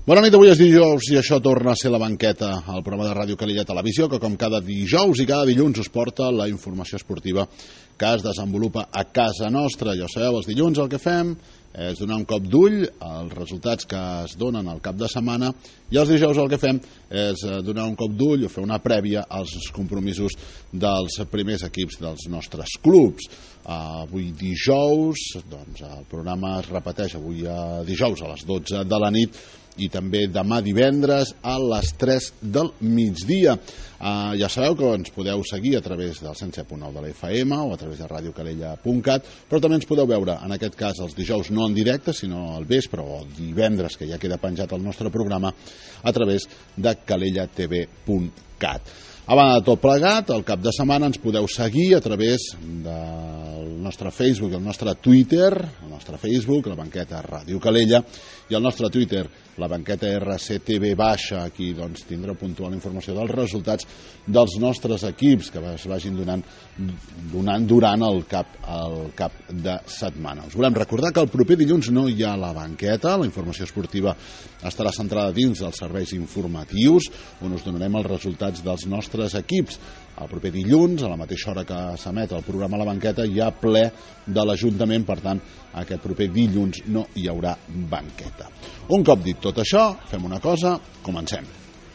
Bona nit, avui és dijous i això torna a ser La Banqueta, el programa de Ràdio Calella Televisió, que com cada dijous i cada dilluns us porta la informació esportiva que es desenvolupa a casa nostra. Ja ho sabeu, els dilluns el que fem és donar un cop d'ull als resultats que es donen al cap de setmana i els dijous el que fem és donar un cop d'ull o fer una prèvia als compromisos dels primers equips dels nostres clubs. Avui dijous, doncs el programa es repeteix avui dijous a les 12 de la nit i també demà divendres a les 3 del migdia. Ja sabeu que ens podeu seguir a través del 107.9 de la FM o a través de radiocalella.cat, però també ens podeu veure, en aquest cas els dijous no en directe, sinó al vespre o divendres, que ja queda penjat el nostre programa, a través de calellatv.cat. A banda de tot plegat, al cap de setmana ens podeu seguir a través del nostre Facebook i el nostre Twitter, el nostre Facebook, La Banqueta Ràdio Calella, i el nostre Twitter, La Banqueta RCTV baixa. Aquí doncs, tindreu puntual informació dels resultats dels nostres equips que es vagin donant durant el cap de setmana. Us volem recordar que el proper dilluns no hi ha La Banqueta, la informació esportiva estarà centrada dins dels serveis informatius, on us donarem els resultats dels nostres equips. El proper dilluns, a la mateixa hora que s'emet el programa La Banqueta, hi ha ple de l'Ajuntament, per tant, aquest proper dilluns no hi haurà banqueta. Un cop dit tot això, fem una cosa, comencem.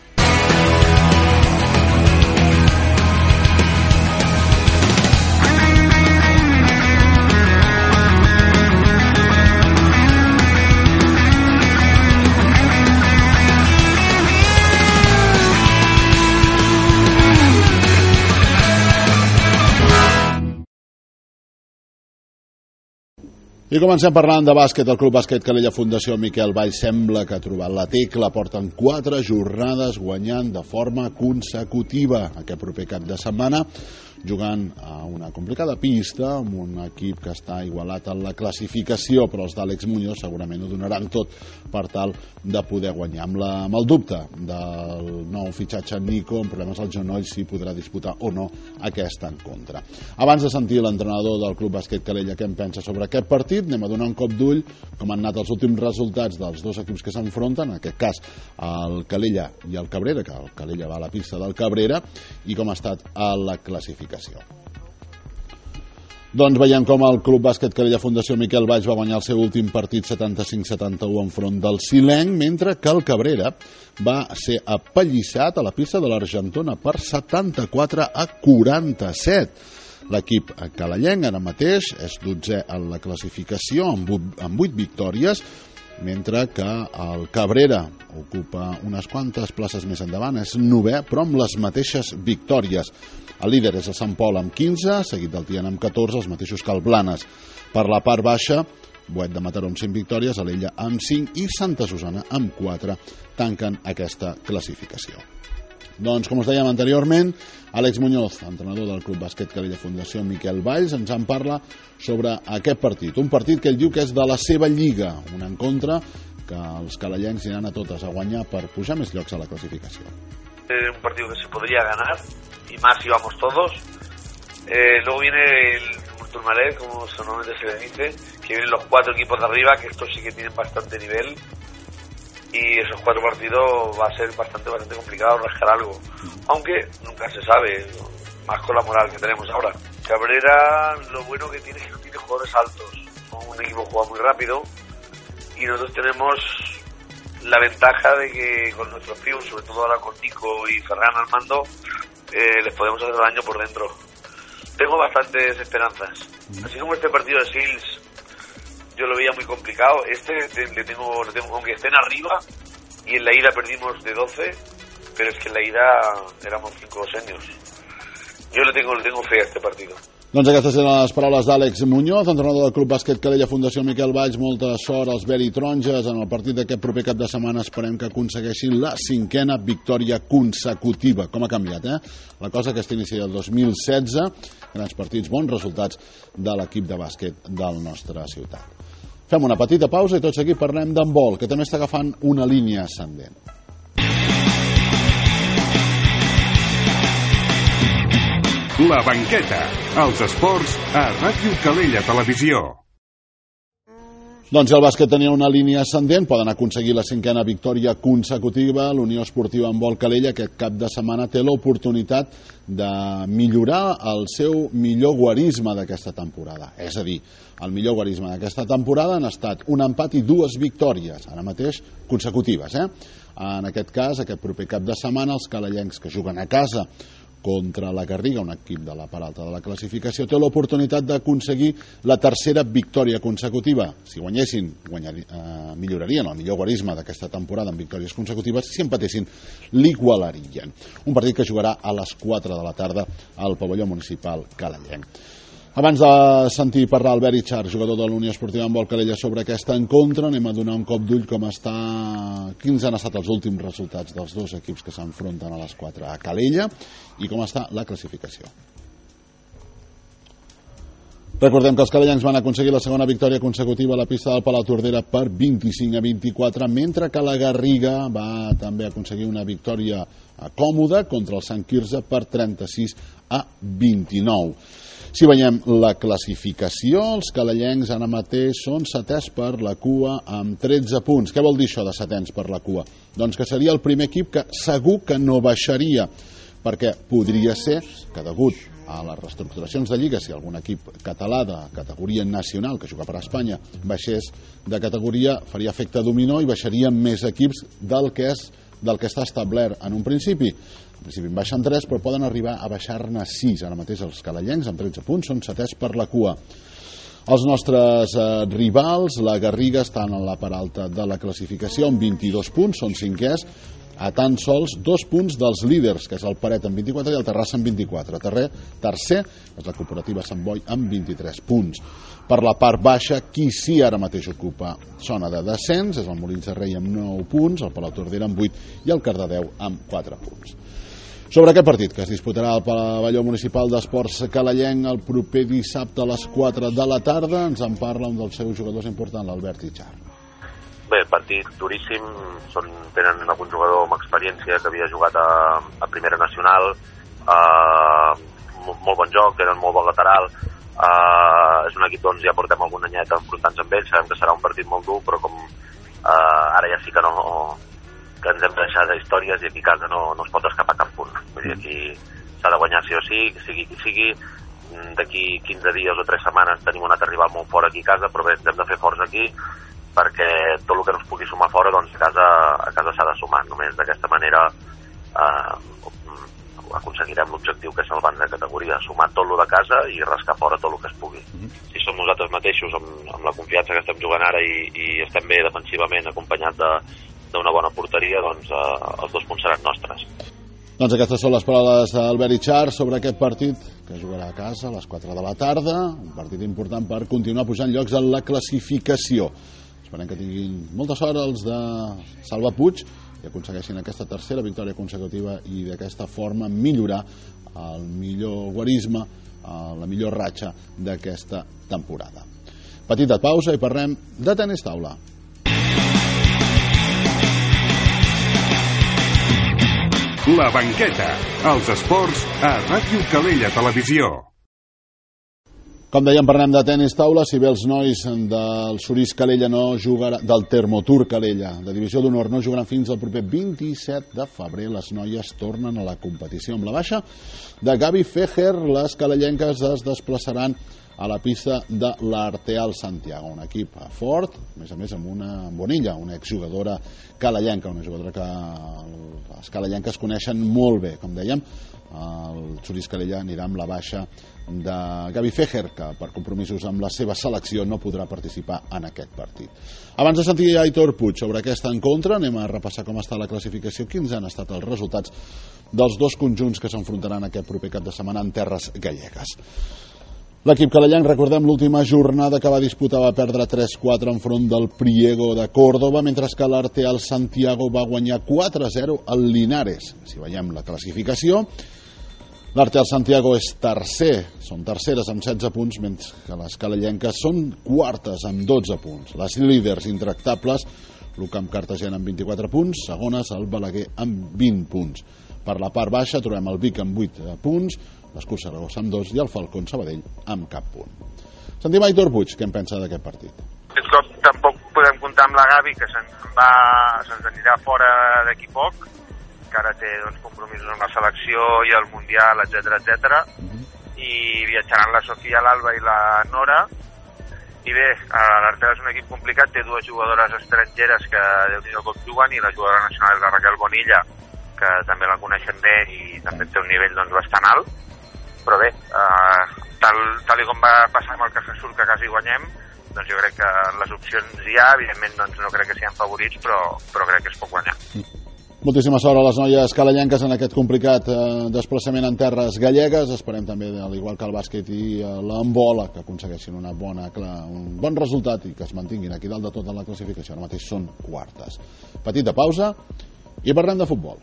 I comencem parlant de bàsquet. El Club Bàsquet Calella Fundació Miquel Valls sembla que ha trobat la tecla. Porten 4 jornades guanyant de forma consecutiva aquest proper cap de setmana, jugant a una complicada pista amb un equip que està igualat en la classificació, però els d'Àlex Muñoz segurament ho donaran tot per tal de poder guanyar. Amb el dubte del nou fitxatge Nico, amb problemes al genoll, si podrà disputar o no aquest encontre. Abans de sentir l'entrenador del Club Bàsquet Calella què en pensa sobre aquest partit, anem a donar un cop d'ull com han anat els últims resultats dels dos equips que s'enfronten, en aquest cas el Calella i el Cabrera, que el Calella va a la pista del Cabrera, i com ha estat a la classificació. Doncs veiem com el Club Bàsquet Calella Fundació Miquel Valls va guanyar el seu últim partit 75-71 enfront del Silenc, mentre que el Cabrera va ser apallissat a la pista de l'Argentona per 74-47. L'equip calellenc ara mateix és 12è en la classificació amb 8 victòries, mentre que el Cabrera ocupa unes quantes places més endavant, és 9è, però amb les mateixes victòries. El líder és el Sant Pol amb 15, seguit del Tiana amb 14, els mateixos que el Blanes. Per la part baixa, Boet de Mataró amb 5 victòries, Alella amb 5 i Santa Susana amb 4 tanquen aquesta classificació. Doncs, com us dèiem anteriorment, Àlex Muñoz, entrenador del Club Bàsquet Calella Fundació Miquel Valls, ens en parla sobre aquest partit. Un partit que ell diu que és de la seva lliga, un encontre que els calellencs aniran a totes a guanyar per pujar més llocs a la clasificació. Un partido que se podría ganar, y más si vamos todos. Luego viene el Turmalet, como normalmente se le dice, que vienen los 4 equipos de arriba, que estos sí que tienen bastante nivel. Y esos 4 partidos va a ser bastante complicado rascar algo, aunque nunca se sabe, más con la moral que tenemos ahora. Cabrera, lo bueno que tiene es que tiene jugadores altos, un equipo que juega muy rápido y nosotros tenemos la ventaja de que con nuestros pibos, sobre todo ahora con Nico y Ferran al mando, les podemos hacer daño por dentro. Tengo bastantes esperanzas, así como este partido de Sils yo lo veía muy complicado. Le tengo, aunque estén arriba, y en la ida perdimos de 12, pero es que en la ida éramos 5 seniors. Yo le tengo fe a este partido. Doncs aquestes eren les paraules d'Àlex Muñoz, entrenador del Club Bàsquet Calella Fundació Miquel Valls. Molta sort als verd i taronges en el partit d'aquest proper cap de setmana. Esperem que aconsegueixin la 5a victòria consecutiva. Com ha canviat, la cosa, aquest inici del 2016, grans partits, bons resultats de l'equip de bàsquet del nostre ciutat. Fem una petita pausa i tot seguit parlem d'handbol, que també està agafant una línia ascendent. La Banqueta, els esports a Ràdio Calella Televisió. Doncs el bàsquet tenia una línia ascendent, poden aconseguir la 5a victòria consecutiva. L'Unió Esportiva Handbol Calella aquest cap de setmana té l'oportunitat de millorar el seu millor guarisme d'aquesta temporada. És a dir, el millor guarisme d'aquesta temporada han estat un empat i 2 victòries, ara mateix consecutives. En aquest cas, aquest proper cap de setmana, els calellencs que juguen a casa contra la Garriga, un equip de la part alta de la classificació, té l'oportunitat d'aconseguir la 3a victòria consecutiva. Si guanyessin, millorarien el millor guarisme d'aquesta temporada en victòries consecutives. Si empatessin, l'igualarien. Un partit que jugarà a les 4 de la tarda al pavelló municipal calellenc. Abans de sentir parlar Albert Itxar, jugador de l'Unió Esportiva Handbol Calella, sobre aquesta encontre, anem a donar un cop d'ull quins han estat els últims resultats dels dos equips que s'enfronten a les 4 a Calella i com està la classificació. Recordem que els calellencs van aconseguir la 2a victòria consecutiva a la pista del Palau Tordera per 25-24, mentre que la Garriga va també aconseguir una victòria còmoda contra el Sant Quirze per 36-29. Si veiem la classificació, els calellencs ara mateix són 7è per la cua amb 13 punts. Què vol dir això de 7è per la cua? Doncs que seria el primer equip que segur que no baixaria, perquè podria ser que degut a les reestructuracions de lliga, si algun equip català de categoria nacional que juga per a Espanya baixés de categoria, faria efecte dominó i baixarien més equips del que està establert en un principi. En principi en baixen 3, però poden arribar a baixar-ne 6. Ara mateix els calellencs, amb 13 punts, són 7è per la cua. Els nostres rivals, la Garriga, estan a la part alta de la classificació amb 22 punts, són 5è, a tan sols 2 punts dels líders, que és el Paret amb 24 i el Terrassa amb 24. Tercer és la cooperativa Sant Boi amb 23 punts. Per la part baixa, qui sí ara mateix ocupa zona de descens és el Molins de Rei amb 9 punts, el Palau Tordera amb 8 i el Cardedeu amb 4 punts. Sobre aquest partit, que es disputarà al pavelló municipal d'esports calellenc el proper dissabte a les 4 de la tarda, ens en parla un dels seus jugadors importants, l'Albert Itxar. Bé, partit duríssim, tenen algun jugador amb experiència que havia jugat a Primera Nacional, molt bon joc, tenen molt bon lateral, és un equip doncs ja portem algun anyet enfrontant-nos amb ells, sabem que serà un partit molt dur, però com ara ja sí que que ens hem de deixar d'històries i aquí a casa no es pot escapar cap punt. Vull dir, aquí s'ha de guanyar sí o sí, sigui qui sigui. D'aquí 15 dies o 3 setmanes tenim un altre rival molt fort aquí a casa, però bé, ens hem de fer forts aquí perquè tot el que no es pugui sumar fora, doncs a casa s'ha de sumar. Només d'aquesta manera aconseguirem l'objectiu que és el banc de categoria, sumar tot el de casa i rascar fora tot el que es pugui. Si som nosaltres mateixos amb la confiança que estem jugant ara i estem bé defensivament acompanyat d'una bona porteria, doncs els 2 punts seran nostres. Doncs aquestes són les paraules d'Albert Itxar sobre aquest partit que jugarà a casa a les 4 de la tarda, un partit important per continuar pujant llocs en la classificació. Esperem que tinguin molta sort els de Salva Puig i aconsegueixin aquesta 3a victòria consecutiva i d'aquesta forma millorar el millor guarisme, la millor ratxa d'aquesta temporada. Petita pausa i parlem de tenis taula. La banqueta, els esports a Ràdio Calella Televisió. Com dèiem, parlem de tenis taula. Si bé els nois del Surís Calella no jugaran, del Termotur Calella, de divisió d'honor, no jugaran fins al proper 27 de febrer, les noies tornen a la competició amb la baixa de Gaby Fejer. Les calellenques es desplaçaran a la pista de l'Arteal Santiago, un equip fort, a més amb una Bonilla, una exjugadora calellenca, una jugadora que les calellenques coneixen molt bé. Com dèiem, el Surís Calella anirà amb la baixa de Gaby Fejer, que per compromisos amb la seva selecció no podrà participar en aquest partit. Abans de sentir Aitor Puig sobre aquesta encontre, anem a repassar com està la classificació, quins han estat els resultats dels dos conjunts que s'enfrontaran aquest proper cap de setmana en terres gallegues. L'equip calellenc, recordem, l'última jornada que va disputar va perdre 3-4 enfront del Priego de Córdoba, mentre que l'Arteal Santiago va guanyar 4-0 al Linares. Si veiem la classificació, l'Arteal Santiago és tercer, són terceres amb 16 punts, mentre que les calellenques són quartes amb 12 punts. Les líders intractables, l'Ucamp Cartagena amb 24 punts, segones el Balaguer amb 20 punts. Per la part baixa trobem el Vic amb 8 punts, l'Escur Saragossa amb 2 i el Falcón Sabadell amb cap punt. Sentim Aitor Puig, què en pensa d'aquest partit? Aquest cop tampoc comptar amb la Gavi, que se'ns anirà fora d'aquí poc, que ara té compromisos amb la selecció i el Mundial, etc. I viatjaran la Sofia, l'Alba i la Nora. I bé, l'Artela és un equip complicat, té 2 jugadores estrangeres que Déu-n'hi-do com juguen, i la jugadora nacional és la Raquel Bonilla, que també la coneixen bé i també té un nivell bastant alt. Però bé, tal com va passar amb el Caja-Sur, que quasi guanyem, jo crec que les opcions hi ha, evidentment no crec que siguin favorits, però crec que es pot guanyar. Moltíssima sort a les noies calellenques en aquest complicat desplaçament en terres gallegues. Esperem també, al igual que el bàsquet i l'handbol, que aconsegueixin un bon resultat i que es mantinguin aquí dalt de tota la classificació. Ara mateix són quartes. Petita pausa i parlem de futbol.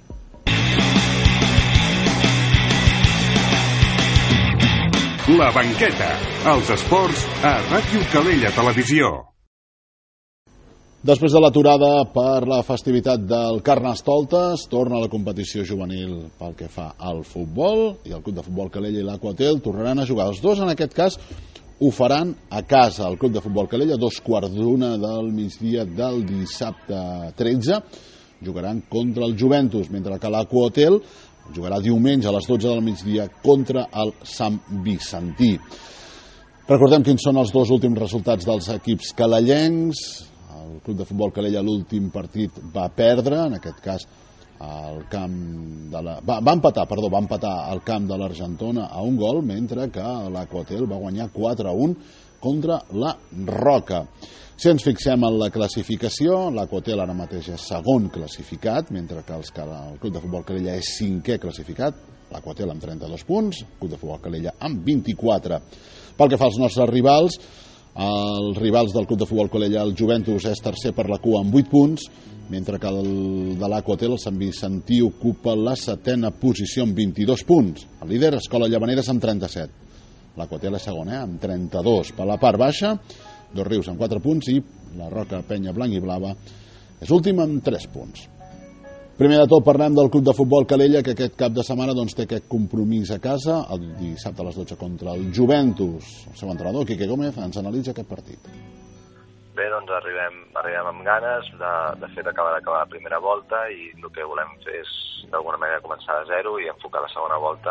La banqueta, els esports a Ràdio Calella Televisió. Després de l'aturada per la festivitat del Carnestoltes, torna a la competició juvenil pel que fa al futbol, i el Club de Futbol Calella i l'Aquatel tornaran a jugar. Els dos, en aquest cas, ho faran a casa. El Club de Futbol Calella, 2:15 del migdia del dissabte 13, jugaran contra el Juventus, mentre que l'Aquatel jugarà diumenge a les 12 del migdia contra el Sant Vicentí. Recordem quins són els dos últims resultats dels equips calellencs. El Club de Futbol Calella l'últim partit va perdre, en aquest cas al camp de va empatar al camp de l'Argentona a 1 gol, mentre que l'Aquatel va guanyar 4-1 contra la Roca. Si ens fixem en la classificació, l'Aquatel ara mateix és segon classificat, mentre que el Club de Futbol Calella és 5è classificat, l'Aquatel amb 32 punts, el Club de Futbol Calella amb 24. Pel que fa als nostres rivals, els rivals del Club de Futbol Calella, el Juventus, és tercer per la cua amb 8 punts, mentre que el de l'Aquatel, el Sant Vicentí, ocupa la 7a posició amb 22 punts. El líder, Escola Llavaneres, amb 37. L'Aquatel és segon, amb 32. Per la part baixa, Dos Rius amb 4 punts i la Roca Penya Blanc i Blava és últim amb 3 punts. Primer de tot parlem del Club de Futbol Calella, que aquest cap de setmana té aquest compromís a casa, el dissabte a les 12 contra el Juventus. El seu entrenador, Quique Gómez, ens analitza aquest partit. Bé, doncs arribem amb ganes de fet acabar la primera volta, i el que volem fer és d'alguna manera començar de zero i enfocar la segona volta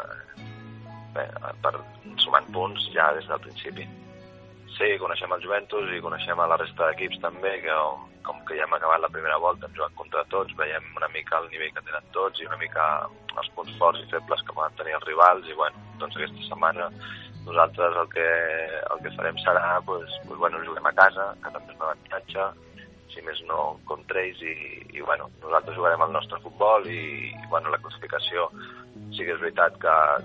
per sumant punts ja des del principi. Sí, coneixem el Juventus i coneixem a la resta d'equips també, que com que ja hem acabat la primera volta, hem jugat contra tots, veiem una mica el nivell que tenen tots i una mica els punts forts i febles que poden tenir els rivals, i doncs aquesta setmana nosaltres el que farem serà juguem a casa, que també és un avantatge, si més no contra ells, i nosaltres jugarem el nostre futbol i la classificació sí que és veritat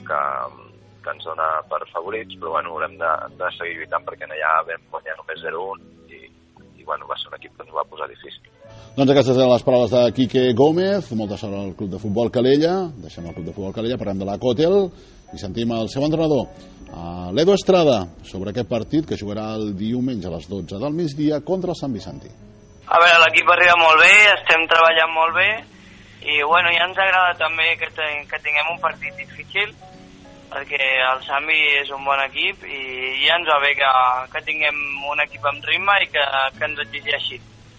que ens dona per favorits, però haurem de seguir lluitant perquè allà vam guanyar només 0-1 i va ser un equip que ens va posar difícil. Doncs aquestes eren les paraules de Quique Gómez. Molta sort al Club de Futbol Calella. Deixem el Club de Futbol Calella, parlem de l'Aquatel i sentim el seu entrenador, l'Edu Estrada, sobre aquest partit que jugarà el diumenge a les 12 del migdia contra el Sant Vicentí. A veure, l'equip arriba molt bé, estem treballant molt bé i ja ens agrada també que tinguem un partit difícil, perquè el Sambi és un bon equip i ja ens va bé que tinguem un equip amb ritme i que ens exigeixi.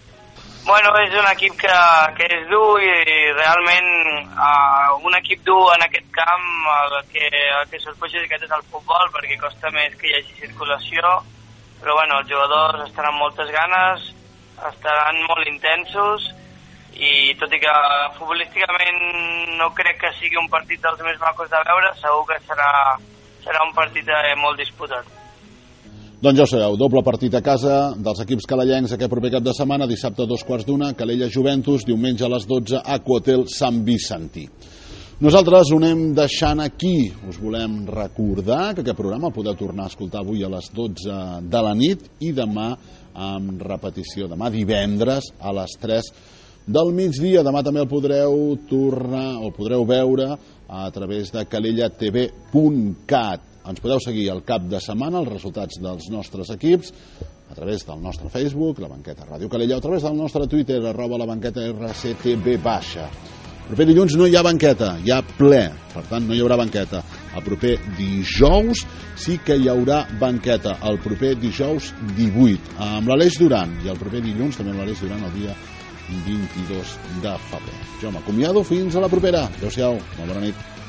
És un equip que és dur i realment un equip dur en aquest camp el que sorpresa és aquest és el futbol, perquè costa més que hi hagi circulació, però els jugadors estan amb moltes ganes, estaran molt intensos, i tot i que futbolísticament no crec que sigui un partit dels més macos de veure, segur que serà un partit molt disputat. Doncs ja ho sabeu, doble partit a casa dels equips calellencs aquest proper cap de setmana, dissabte a 2:15, Calella Juventus, diumenge a les 12, Aquatel Sant Vicentí. Nosaltres ho anem deixant aquí. Us volem recordar que aquest programa el podeu tornar a escoltar avui a les 12 de la nit i demà amb repetició, demà divendres a les 3 del migdia. Demà també el podreu tornar o podreu veure a través de calellatv.cat. Ens podeu seguir al cap de setmana els resultats dels nostres equips a través del nostre Facebook, La Banqueta Ràdio Calella, o a través del nostre Twitter, @labanquetarctb. Proper dilluns no hi ha banqueta, hi ha ple, per tant no hi haurà banqueta. el proper dijous. Sí que hi haurà banqueta el proper dijous 18 amb l'Aleix Duran, i el proper dilluns també amb l'Aleix Duran el dia 22 de febrer. Jo m'acomiado, fins a la propera. Adéu-siau, molt bona nit.